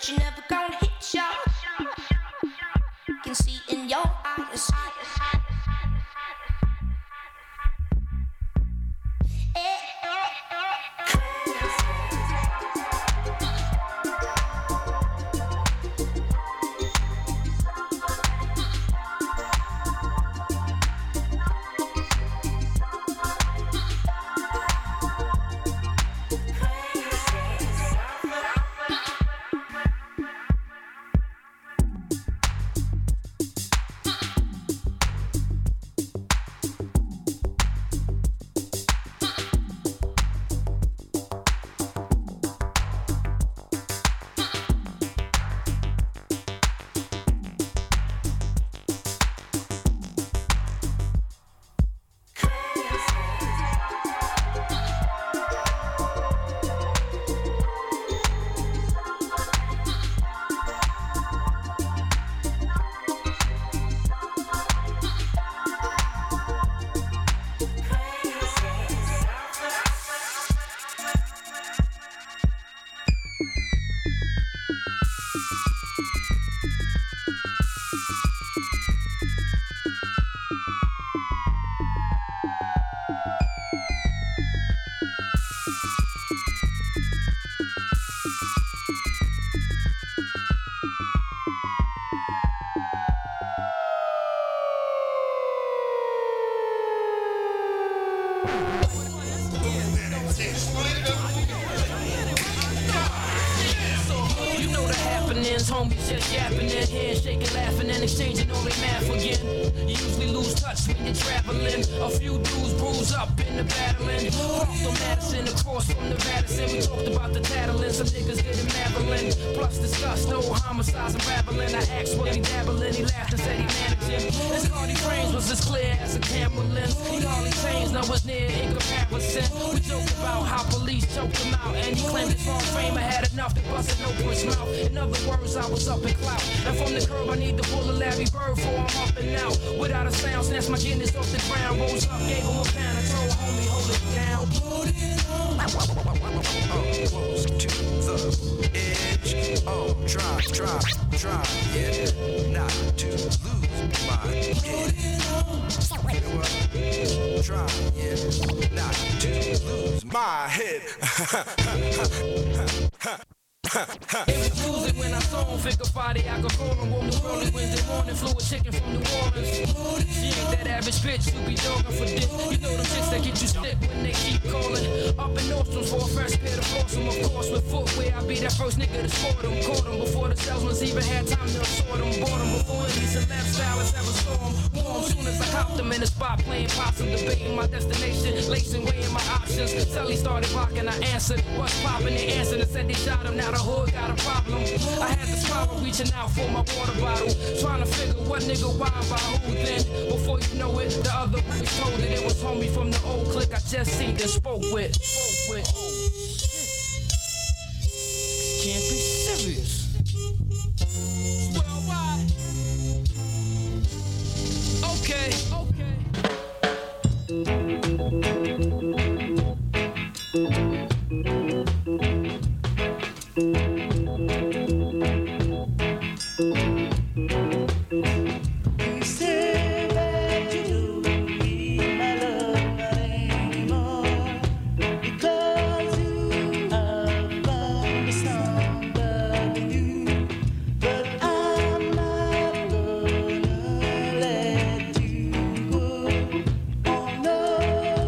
but you never gonna hit ya. Can see in your eyes. Homies just yapping their hands, shaking, laughing, and exchanging all their math again. You usually lose touch when you're traveling. A few dudes bruise up in the battling. Parked on Madison, across from the Madison. We talked about the tattling, some niggas getting Madeline. Plus discussed no homicides and rattling. I asked what he dabbling, he laughed and said he managing. His Cardi frames was as clear as a camera lens. He hardly changed, no was near in comparison. We joked about how police choked him out, and he claimed his wrong frame. I had enough to bust an open his mouth. In other words, I was up in clout. And from the curb, I need to pull a Larry Bird for I'm up and out. Without a sound, snatched my Guinness off the ground. Rose up, gave him a pound. I told homie, hold it down. Close to the edge. Oh, try, yeah. Not to lose my head. Try, yeah. Not to lose my head. It was Tuesday when I saw him, figure Friday I could call him. Woke up early Wednesday morning, flew a chicken from New Orleans. She ain't that average bitch, you be dogging for dick. You know them chicks that get you stick when they keep calling. Up in Nordstrom's for a fresh pair to force them. Of course with footwear, I be that first nigga to sport them. Caught them before the salesmen even had time to assort them. Bought them before any celeb stylists ever saw them. Warm soon as I copped them in the spot playing possum, debating my destination, lacing, weighing my options. Sally started rocking, I answered, what's poppin'? They answered and said they shot him. Now the hood got a problem. I had the spiral reaching out for my water bottle, trying to figure what nigga why by who then. Before you know it, the other was told that it was homie from the old clique I just seen and spoke with. Can't be serious. Worldwide. Okay. No.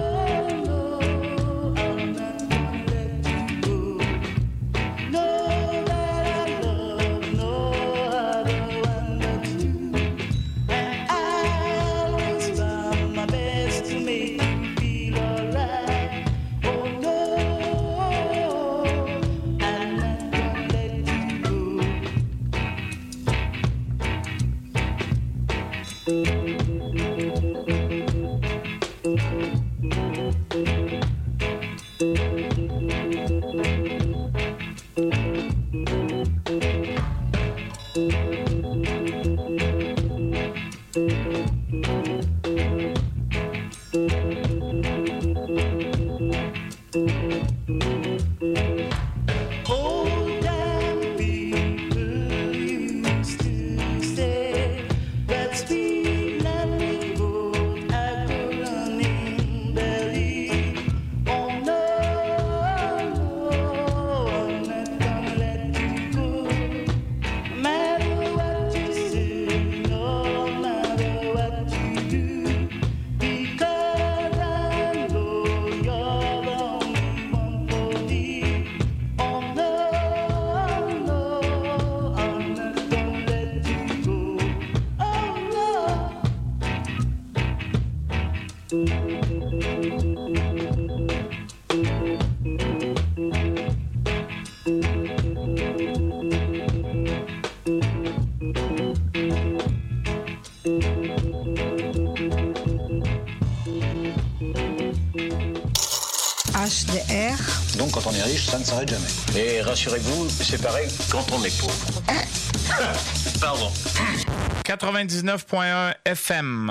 est riche, ça ne s'arrête jamais. Et rassurez-vous, c'est pareil quand on est pauvre. Pardon. 99.1 FM.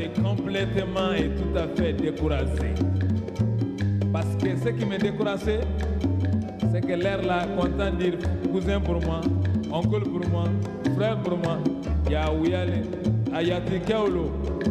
est complètement et tout à fait découragé. Parce que ce qui me découragé, c'est que l'air là, content de dire cousin pour moi, oncle pour moi, frère pour moi, ya Ouyale, Ayati Keolo.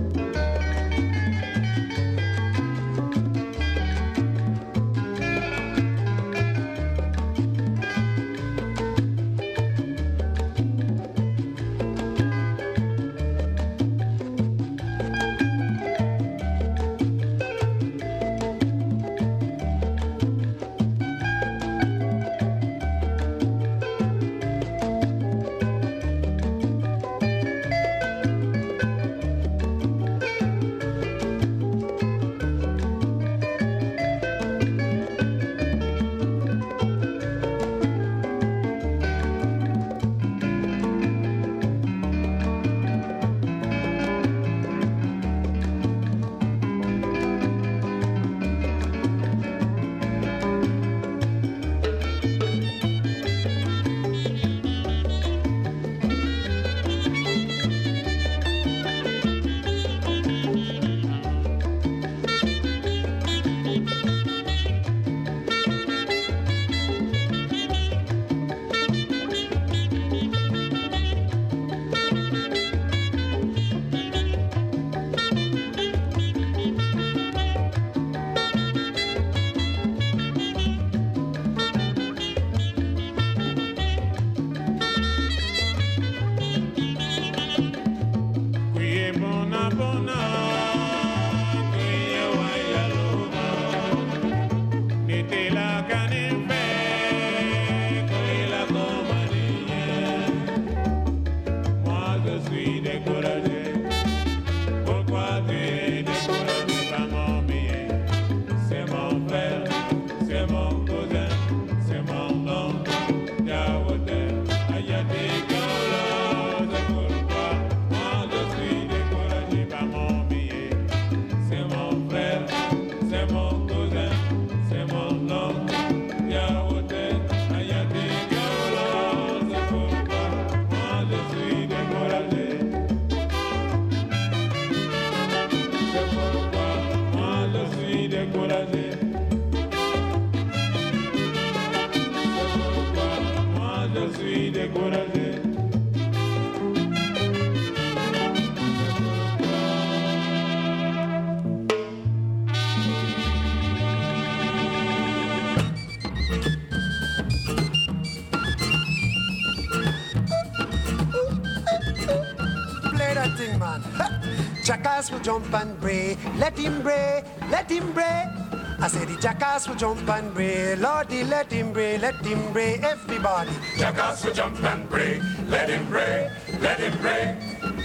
Jackass will jump and bray, let him bray, let him bray. I say the jackass will jump and bray, Lordy, let him bray, everybody. Jackass will jump and bray, let him bray, let him bray.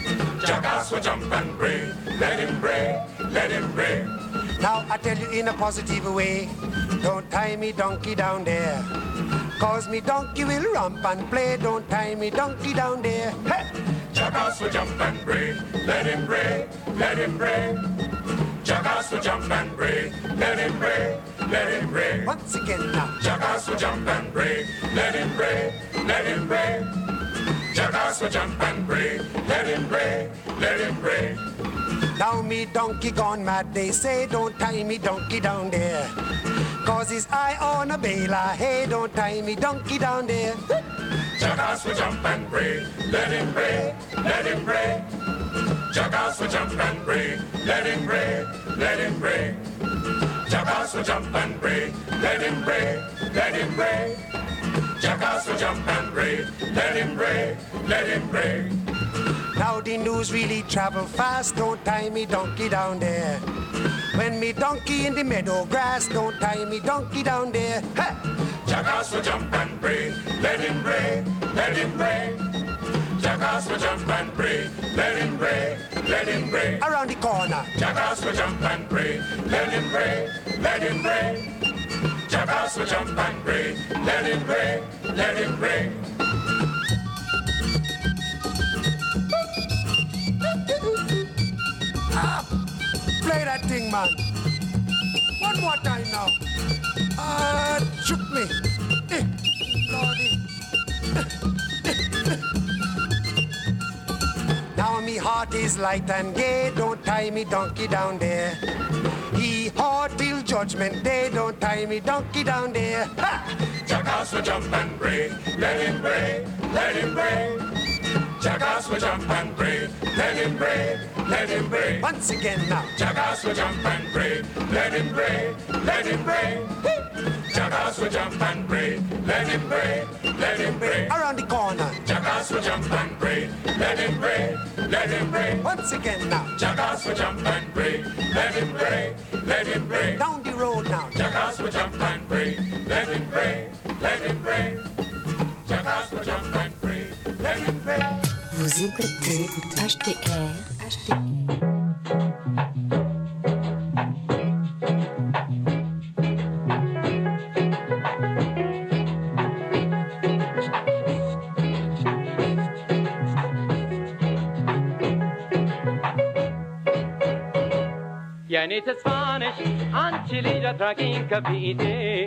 Jackass will jump and bray, let him bray, let him bray. Now I tell you in a positive way, don't tie me donkey down there. Cause me donkey will romp and play, don't tie me donkey down there. Hey! Jackass will jump and bray, let him bray, let him bray. Jackass will jump and bray, let him bray, let him bray. Once again now. Jackass will jump and bray, let him bray, let him bray. Jackass will jump and bray, let him bray, let him bray. Now me donkey gone mad, they say don't tie me donkey down there. Cause his eye on a baler, hey, don't tie me donkey down there. Jackass will jump and bray, let him bray, let him bray. Jackass will jump and bray, let him bray, let him bray. Jackass will jump and bray, let him bray, let him bray. Jackass will jump and bray, let him bray, let him bray. Now the news really travel fast, don't tie me donkey down there. When me donkey in the meadow grass, don't tie me donkey down there. Hey! Jackass will jump and bray, let him bray, let him bray. Jackass will jump and bray, let him bray, let him bray. Around the corner. Jackass will jump and bray, let him bray, let him bray. Jackass will jump and bray, let him bray, let him bray. Ah, play that thing, man. One more time now. Shoot me. Lordy. Now me heart is light and gay. Don't tie me donkey down there. He hard till judgment day. Don't tie me donkey down there. Ha! Jackass will jump and bray. Let him bray. Let him bray. Jackass will jump and bray. Let him bray. Let him bray. Once again now. Jackass will jump and bray. Let him bray. Let him bray. Jackass will jump and bray. Let him bray. Let him bray. Around the corner. Jackass will jump and bray. Let him bray. Let him bray. Once again now. Jackass will jump and bray. Let him bray. Let him bray. Down the road now. Jackass will jump and bray. Let him bray. Let him bray. Jackass will jump and bray. Let him bray. Vous écoutez HTR. የኔ ተስፋነሽ አንቺ ልጅ አትራቂኝ ከፊቴ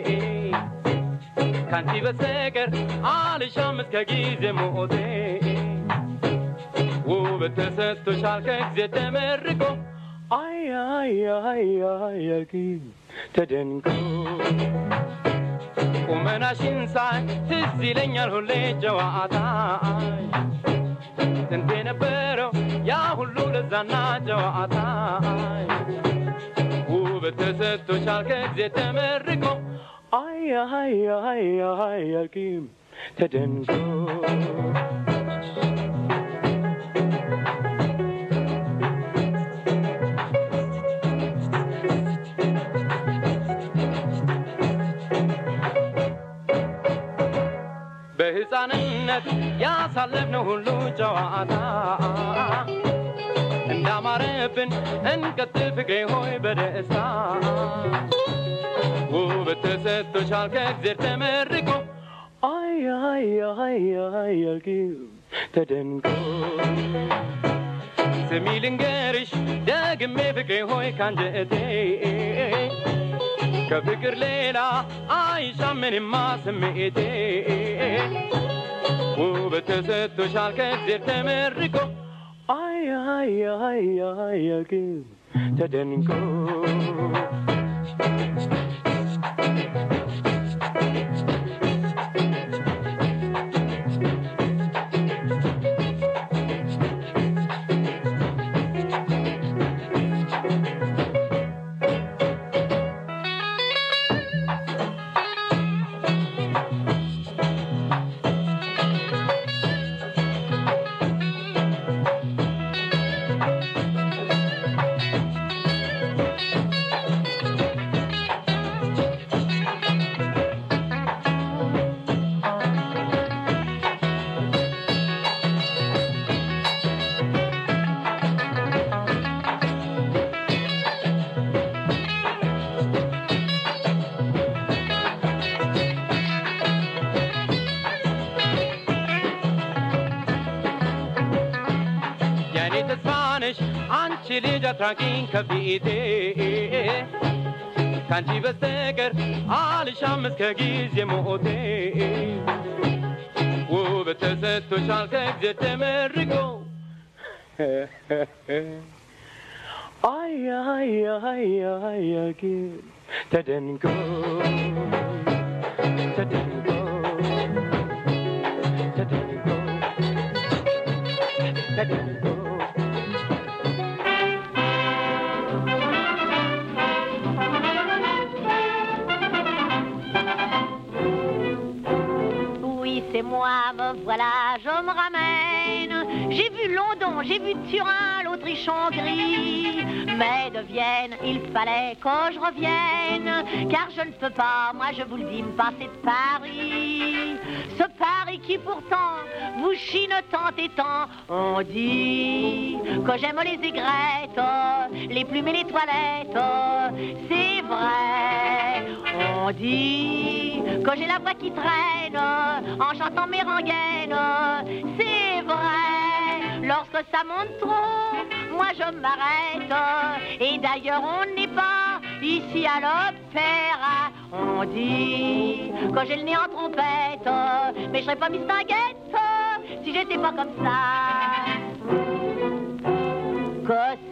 ካንቺ በስተቀር አልሻም እስከ ጊዜ ሞቴ ውበት ተሰጥቶሻል ከጊዜ ተመርቆ አይ አይ አይ አይ አልኩኝ ተደንቆ ቁመናሽን ሳይ ትዝ ይለኛል ሁሌ ጨዋታሽ ስንት የነበረው ያ ሁሉ ለዛና ጨዋታሽ ውበት ተሰጥቶሻል ከጊዜ ተመርቆ አይ አይ አይ አይ አልኩኝ ተደንቆ በሕፃንነት ያሳለፍነው ሁሉ ጨዋታ እንዳማረብን እንቀጥል ፍቅሬ ሆይ በደስታ ውበት ተሰጥቶሻል ከእግዜር ተመርቆ አይ አይ አይ አይ አልኩኝ ተደንቆ ስሚ ልንገርሽ ደግሜ ፍቅሬ ሆይ ካንጀቴ ከፍቅር ሌላ አይሻም ምንማ ስሜቴ ውበት ተሰጥቶሻል ከእግዜር ተመርቆ አይ አይ አይ አይ አልኩኝ ተደንቆ አንቺ ልጅ አትራቂኝ ከፊቴ ካንቺ በስተቀር አልሻም እስከ ጊዜ ሞቴ ውበት ተሰጥቶሻል ከእግዜር ተመርቆ አይ አይ አይ አይ አልኩኝ ተደንቆ ተደንቆ ተደንቆ ተደንቆ C'est moi, me voilà, je me ramène. J'ai vu London, j'ai vu Turin, l'Autriche-Hongrie. Mais de Vienne, il fallait que je revienne. Car je ne peux pas, moi je vous le dis, me passer de Paris. Ce Paris qui pourtant vous chine tant et tant. On dit que j'aime les aigrettes, les plumes et les toilettes. C'est vrai. On dit que j'ai la voix qui traîne en chantant mes rengaines. C'est vrai. Lorsque ça monte trop, moi je m'arrête. Et d'ailleurs on n'est pas ici à l'opéra. On dit que j'ai le nez en trompette, mais je serais pas Miss Tinguette si j'étais pas comme ça.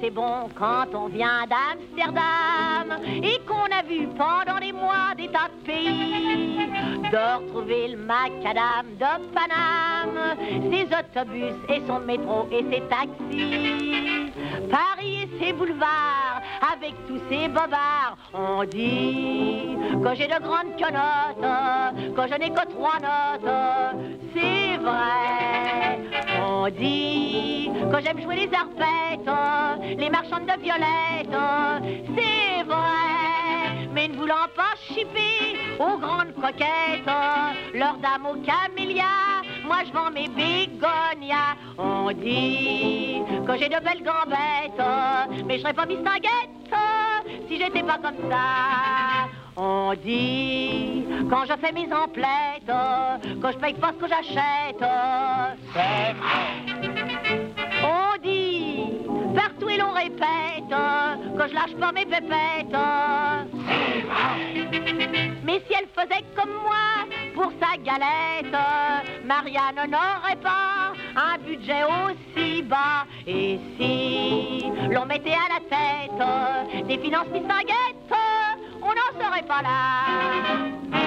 c'est bon quand on vient d'Amsterdam et qu'on a vu pendant les mois des tas de pays, de retrouver le macadam de Paname, ses autobus et son métro et ses taxis, Paris et ses boulevards avec tous ses bobards. On dit que j'ai de grandes quenottes, que je n'ai que 3 notes, c'est vrai. On dit que j'aime jouer les arpettes, les marchandes de violettes, c'est vrai. Mais ne voulant pas chipper aux grandes coquettes, leurs dames aux camélias, moi je vends mes bégonias. On dit que j'ai de belles gambettes, mais je serais pas mistinguette si j'étais pas comme ça. On dit, quand je fais mes emplettes, que je paye pas ce que j'achète, c'est vrai. On dit, partout et l'on répète, que je lâche pas mes pépettes, c'est vrai. Mais si elle faisait comme moi, pour sa galette, Marianne n'aurait pas un budget aussi bas. Et si l'on mettait à la tête des finances mistinguettes, on n'en serait pas là.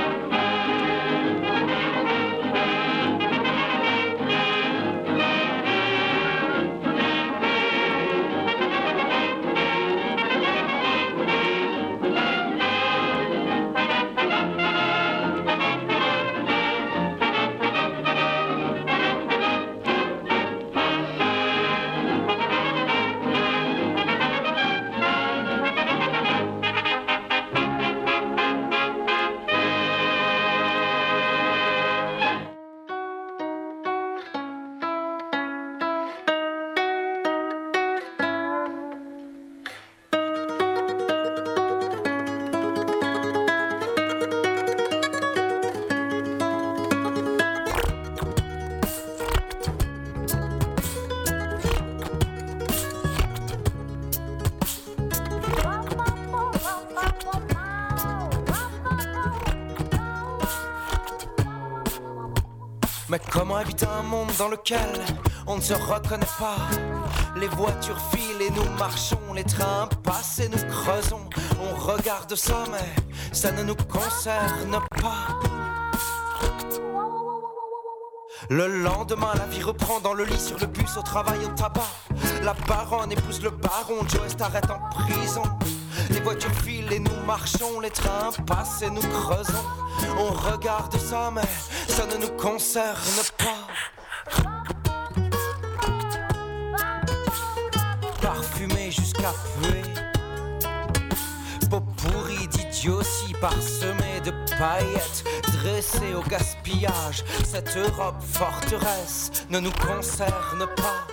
Mais comment habiter un monde dans lequel on ne se reconnaît pas? Les voitures filent et nous marchons, les trains passent et nous creusons. On regarde ça mais ça ne nous concerne pas. Le lendemain la vie reprend dans le lit, sur le bus, au travail, au tabac. La baronne épouse le baron, Joe s'arrête en prison. Les voitures filent et nous marchons, les trains passent et nous creusons. On regarde ça mais ça ne nous concerne pas. Parfumé jusqu'à puer, peau pourrie d'idiotie parsemée de paillettes, dressée au gaspillage. Cette Europe forteresse ne nous concerne pas.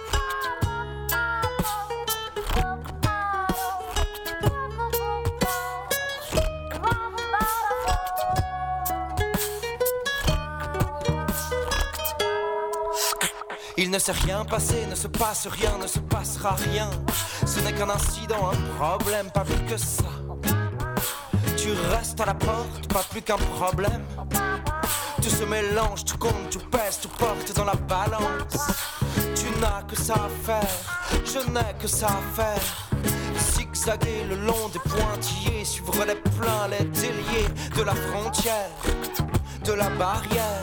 Il ne s'est rien passé, ne se passe rien, ne se passera rien. Ce n'est qu'un incident, un problème, pas plus que ça. Tu restes à la porte, pas plus qu'un problème. Tout se mélange, tout compte, tout pèse, tout porte dans la balance. Tu n'as que ça à faire, je n'ai que ça à faire. Zigzaguer le long des pointillés, suivre les pleins, les déliés de la frontière, de la barrière.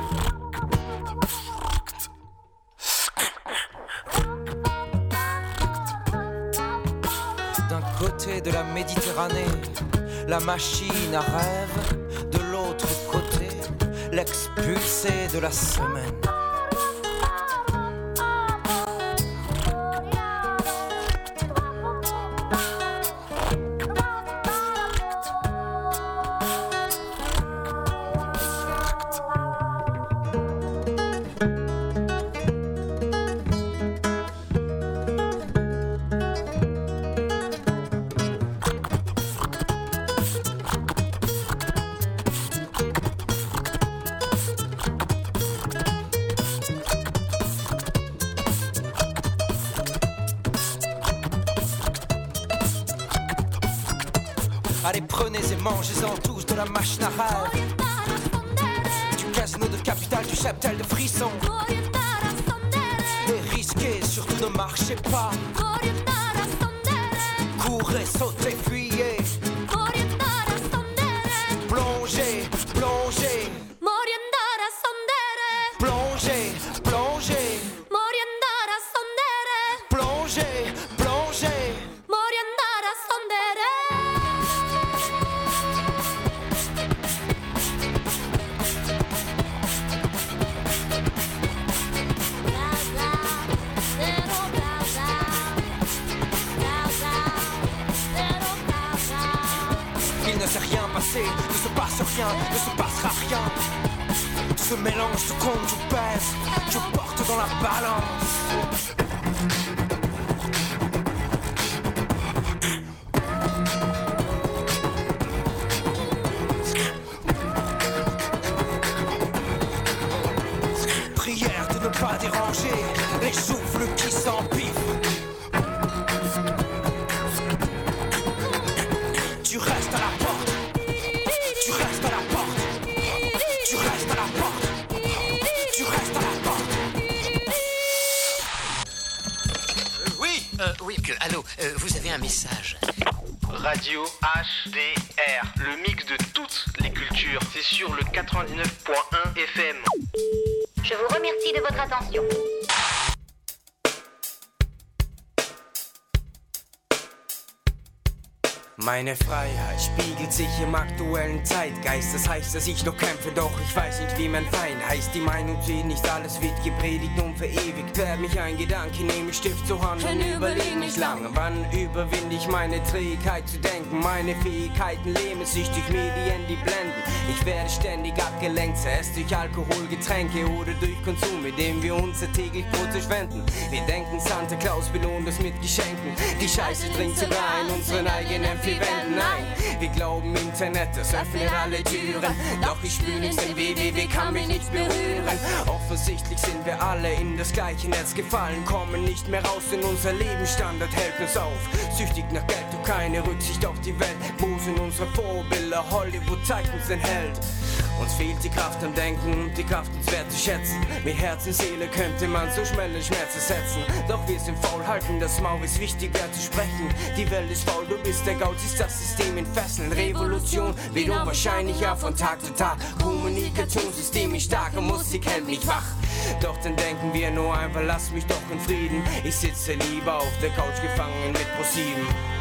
Côté de la Méditerranée, la machine à rêve. De l'autre côté, l'expulsé de la semaine. Allez, prenez et mangez-en tous de la machine à rêve. Du casino de Capital, du cheptel de frissons. Et risquez, surtout ne marchez pas. courir, sauter, fuyer. Orientare a sondere. Plonger, plonger. Moriandare a sondere. Plonger, plonger. Moriandare a sondere. Plonger, plonger. Moriandare a sondere. Il ne s'est rien passé, ne se passe rien, ne se passera rien. Ce mélange, tout compte, tout pèse, je porte dans la balance. Prière de ne pas déranger les souffles qui s'empiffent. Tu restes à la porte. Tu restes à la porte. Tu restes à la porte. Tu restes à la porte. Oui, allô, vous avez un message. Radio HDR, le mix de toutes les cultures. C'est sur le 99.1 FM. Je vous remercie de votre attention. Meine Freiheit spiegelt sich im aktuellen Zeitgeist. Das heißt, dass ich noch kämpfe, doch ich weiß nicht, wie mein Feind heißt. Die Meinung zählt, nicht alles wird gepredigt und verewigt. Werd mich ein Gedanke, nehme Stift zur Hand und überleg nicht lange. Wann überwinde ich meine Trägheit zu denken? Meine Fähigkeiten lähmen sich durch Medien, die blenden. Ich werde ständig abgelenkt, zuerst durch Alkohol, Getränke oder durch Konsum, mit dem wir unser täglich Brot verschwenden. Wir denken, Santa Claus belohnt uns mit Geschenken. Die Scheiße dringt sogar in unseren eigenen Wände. Nein, wir glauben Internet, das öffnet alle Türen. Doch ich spüre nichts, denn www kann mich nicht berühren. Offensichtlich sind wir alle in das gleiche Netz gefallen, kommen nicht mehr raus, denn unser Lebensstandard hält uns auf. Süchtig nach Geld, doch keine Rücksicht auf die Welt. Wo sind unsere Vorbilder? Hollywood zeigt uns den Held. Uns fehlt die Kraft am Denken und die Kraft, uns wert zu schätzen. Mit Herz und Seele könnte man so schnelle Schmerz ersetzen. Doch wir sind faul, halten das Maul, ist wichtiger zu sprechen. Die Welt ist faul, du bist der Gaul, siehst das System in Fesseln. Revolution wird unwahrscheinlicher von Tag zu Tag. Kommunikationssystem ist stark und Musik hält mich wach. Doch dann denken wir nur einfach, lass mich doch in Frieden. Ich sitze lieber auf der Couch gefangen mit Pro7.